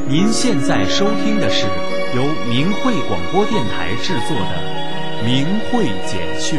您现在收听的是由明慧广播电台制作的《明慧简讯》。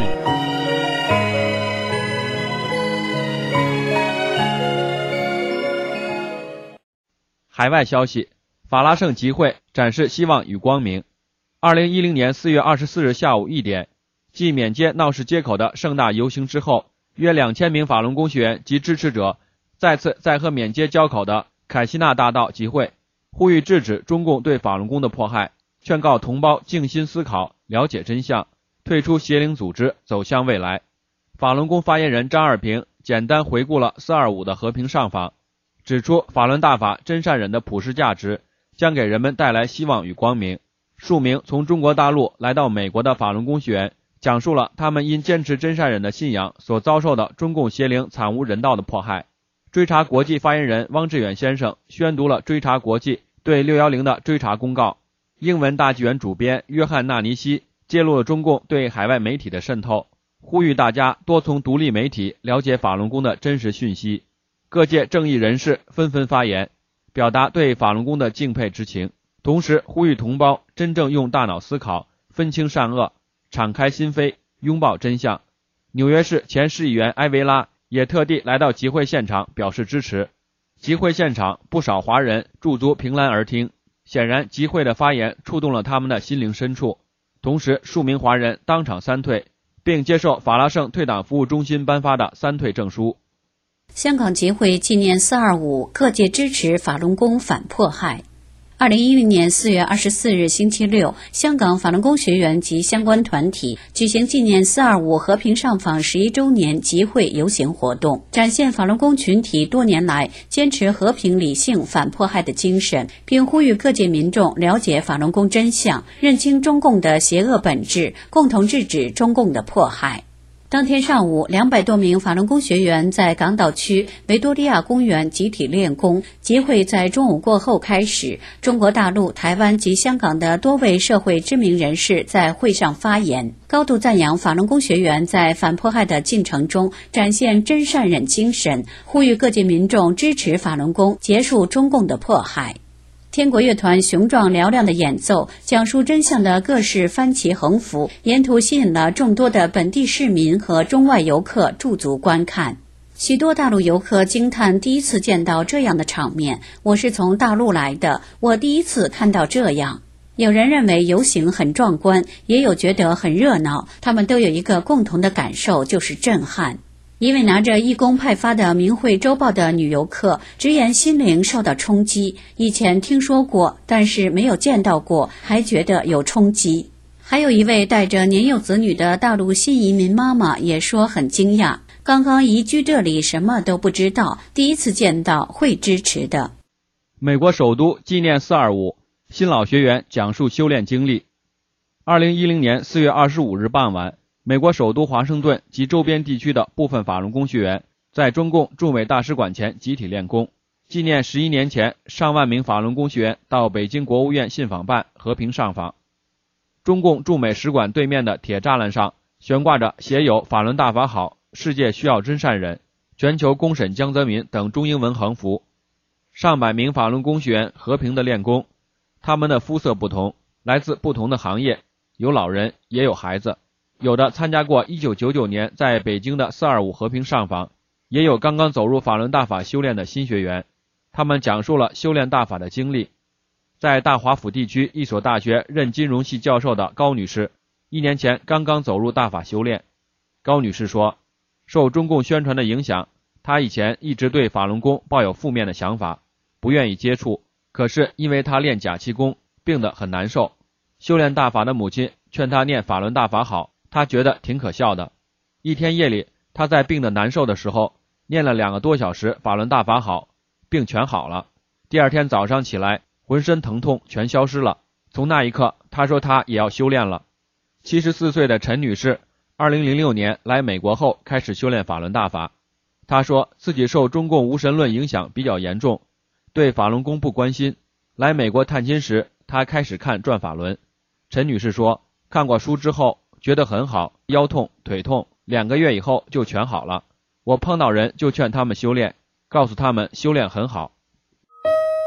海外消息，法拉盛集会展示希望与光明。2010年4月24日下午1点，继缅街闹市街口的盛大游行之后，约2000名法轮功学员及支持者再次在和缅街交口的凯西纳大道集会，呼吁制止中共对法轮功的迫害，劝告同胞静心思考，了解真相，退出邪灵组织，走向未来。法轮功发言人张二平简单回顾了425的和平上访，指出法轮大法真善忍的普世价值将给人们带来希望与光明。数名从中国大陆来到美国的法轮功学员讲述了他们因坚持真善忍的信仰所遭受的中共邪灵惨无人道的迫害。追查国际发言人汪志远先生宣读了追查国际对610的追查公告。英文大纪元主编约翰纳尼西揭露了中共对海外媒体的渗透，呼吁大家多从独立媒体了解法轮功的真实讯息。各界正义人士纷纷发言，表达对法轮功的敬佩之情，同时呼吁同胞真正用大脑思考，分清善恶，敞开心扉，拥抱真相。纽约市前市议员埃维拉也特地来到集会现场表示支持。集会现场不少华人驻足凭栏而听，显然集会的发言触动了他们的心灵深处。同时数名华人当场3退，并接受法拉盛退党服务中心颁发的3退证书。 香港集会纪念425，各界支持法轮功反迫害。2010年4月24日星期六，香港法轮功学员及相关团体举行纪念425和平上访11周年集会游行活动，展现法轮功群体多年来坚持和平理性反迫害的精神，并呼吁各界民众了解法轮功真相，认清中共的邪恶本质，共同制止中共的迫害。当天上午，200多名法轮功学员在港岛区维多利亚公园集体练功。集会在中午过后开始，中国大陆、台湾及香港的多位社会知名人士在会上发言，高度赞扬法轮功学员在反迫害的进程中展现真善忍精神，呼吁各界民众支持法轮功，结束中共的迫害。天国乐团雄壮嘹亮的演奏，讲述真相的各式帆旗横幅，沿途吸引了众多的本地市民和中外游客驻足观看。许多大陆游客惊叹第一次见到这样的场面，我是从大陆来的，我第一次看到这样。有人认为游行很壮观，也有觉得很热闹，他们都有一个共同的感受，就是震撼。一位拿着义工派发的明慧周报的女游客直言心灵受到冲击，以前听说过，但是没有见到过，还觉得有冲击。还有一位带着年幼子女的大陆新移民妈妈也说很惊讶，刚刚移居这里什么都不知道，第一次见到会支持的。 美国首都纪念425，新老学员讲述修炼经历。2010年4月25日傍晚，美国首都华盛顿及周边地区的部分法轮功学员在中共驻美大使馆前集体练功，纪念11年前上万名法轮功学员到北京国务院信访办和平上访。中共驻美使馆对面的铁栅栏上悬挂着写有法轮大法好，世界需要真善忍，全球公审江泽民等中英文横幅。上百名法轮功学员和平的练功，他们的肤色不同，来自不同的行业，有老人也有孩子，有的参加过1999年在北京的425和平上访，也有刚刚走入法轮大法修炼的新学员。他们讲述了修炼大法的经历。在大华府地区一所大学任金融系教授的高女士，1年前刚刚走入大法修炼。高女士说，受中共宣传的影响，她以前一直对法轮功抱有负面的想法，不愿意接触，可是因为她练假气功，病得很难受。修炼大法的母亲劝她念法轮大法好，她觉得挺可笑的。一天夜里，她在病得难受的时候，念了2个多小时法轮大法好，病全好了。第二天早上起来，浑身疼痛全消失了。从那一刻，她说她也要修炼了。74岁的陈女士2006年来美国后开始修炼法轮大法。她说自己受中共无神论影响比较严重，对法轮功不关心。来美国探亲时，她开始看转法轮。陈女士说，看过书之后觉得很好，腰痛腿痛2个月以后就全好了。我碰到人就劝他们修炼，告诉他们修炼很好。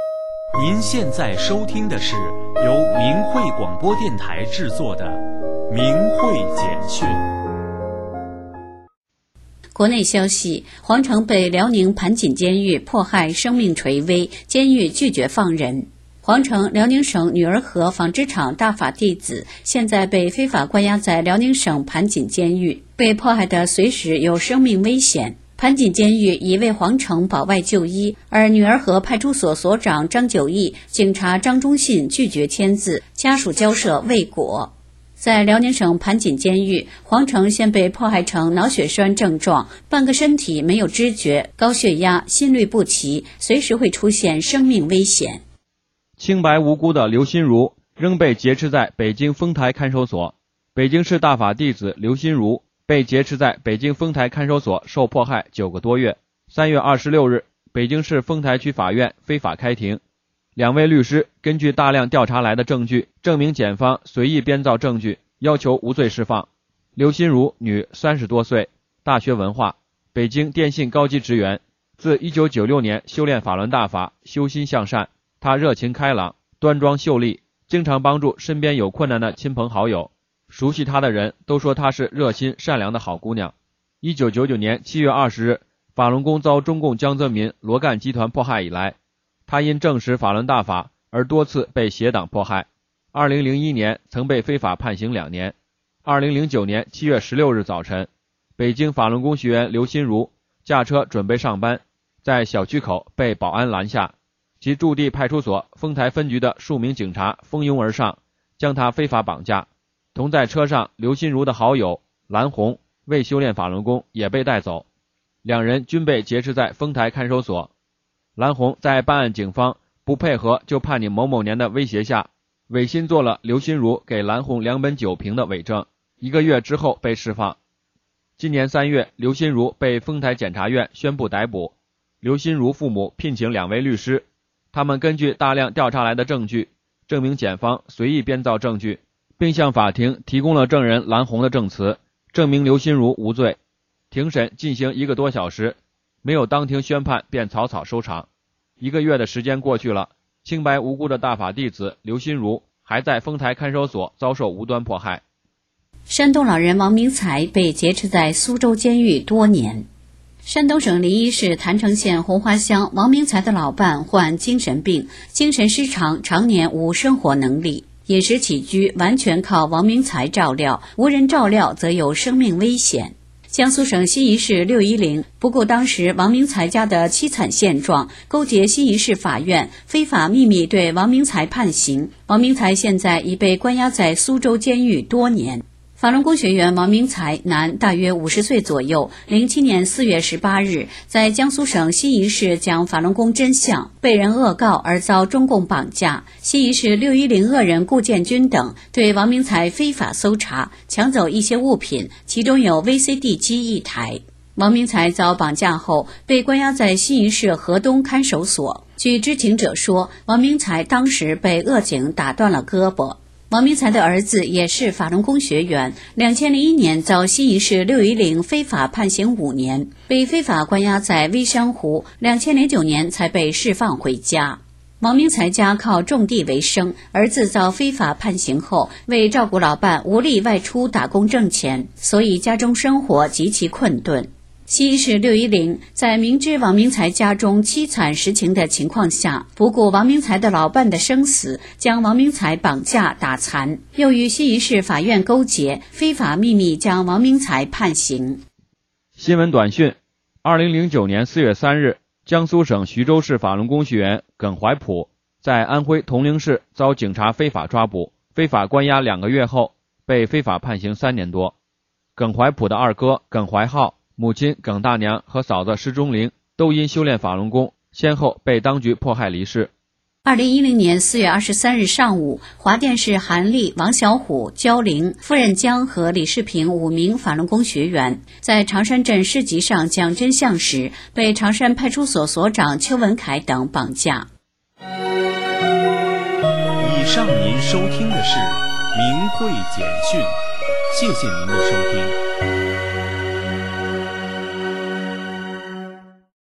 您现在收听的是由明慧广播电台制作的《明慧简讯》。 国内消息，黄成被辽宁盘锦监狱迫害，生命垂危，监狱拒绝放人。黄成，辽宁省女儿河纺织厂大法弟子，现在被非法关押在辽宁省盘锦监狱，被迫害的随时有生命危险。盘锦监狱已为黄成保外就医，而女儿河派出所所长张九义、警察张忠信拒绝签字，家属交涉未果。在辽宁省盘锦监狱，黄成现被迫害成脑血栓症状，半个身体没有知觉，高血压，心律不齐，随时会出现生命危险。 清白无辜的刘心如仍被劫持在北京丰台看守所。北京市大法弟子刘心如被劫持在北京丰台看守所受迫害9个多月。3月26日，北京市丰台区法院非法开庭。2位律师根据大量调查来的证据，证明检方随意编造证据，要求无罪释放。刘心如，女，30多岁，大学文化，北京电信高级职员，自1996年修炼法轮大法，修心向善。她热情开朗，端庄秀丽，经常帮助身边有困难的亲朋好友。熟悉她的人都说她是热心善良的好姑娘。1999年7月20日，法轮功遭中共江泽民、罗干集团迫害以来，她因证实法轮大法而多次被邪党迫害。2001年曾被非法判刑2年。2009年7月16日早晨，北京法轮功学员刘心如驾车准备上班，在小区口被保安拦下，其驻地派出所丰台分局的数名警察蜂拥而上，将他非法绑架。同在车上刘心如的好友蓝红为修炼法轮功也被带走，两人均被劫持在丰台看守所。蓝红在办案警方不配合就判你某某年的威胁下，违心做了刘心如给蓝红2本酒瓶的伪证，1个月之后被释放。今年3月，刘心如被丰台检察院宣布逮捕。刘心如父母聘请2位律师，他们根据大量调查来的证据，证明检方随意编造证据，并向法庭提供了证人蓝红的证词，证明刘心如无罪。庭审进行1个多小时，没有当庭宣判便草草收场。1个月的时间过去了，清白无辜的大法弟子刘心如还在丰台看守所遭受无端迫害。 山东老人王明才被劫持在苏州监狱多年。山东省临沂市郯城县红花乡王明才的老伴患精神病，精神失常，常年无生活能力，饮食起居完全靠王明才照料，无人照料则有生命危险。江苏省西仪市610不顾当时王明才家的凄惨现状，勾结西仪市法院非法秘密对王明才判刑。王明才现在已被关押在苏州监狱多年。法轮功学员王明才，男，大约50岁左右，07年4月18日在江苏省西仪市讲法轮功真相，被人恶告而遭中共绑架。西仪市610恶人顾建军等对王明才非法搜查，抢走一些物品，其中有 VCD 机1台。王明才遭绑架后被关押在西仪市河东看守所。据知情者说，王明才当时被恶警打断了胳膊。王明才的儿子也是法轮功学员，2001年遭西仪市610非法判刑5年，被非法关押在微山湖，2009年才被释放回家。王明才家靠种地为生，儿子遭非法判刑后，为照顾老伴无力外出打工挣钱，所以家中生活极其困顿。西仪市610在明知王明才家中凄惨实情的情况下，不顾王明才的老伴的生死，将王明才绑架打残，又与西仪市法院勾结，非法秘密将王明才判刑。 新闻短讯：2009年4月3日，江苏省徐州市法轮功学员耿怀普在安徽铜陵市遭警察非法抓捕，非法关押2个月后，被非法判刑3年多。耿怀普的二哥耿怀浩、母亲耿大娘和嫂子施钟玲都因修炼法轮功，先后被当局迫害离世。 2010年4月23日上午，华电市韩立、王小虎、焦玲、夫人江和李世平5名法轮功学员在长山镇市集上讲真相时，被长山派出所所长邱文凯等绑架。 以上您收听的是明慧简讯，谢谢您的收听。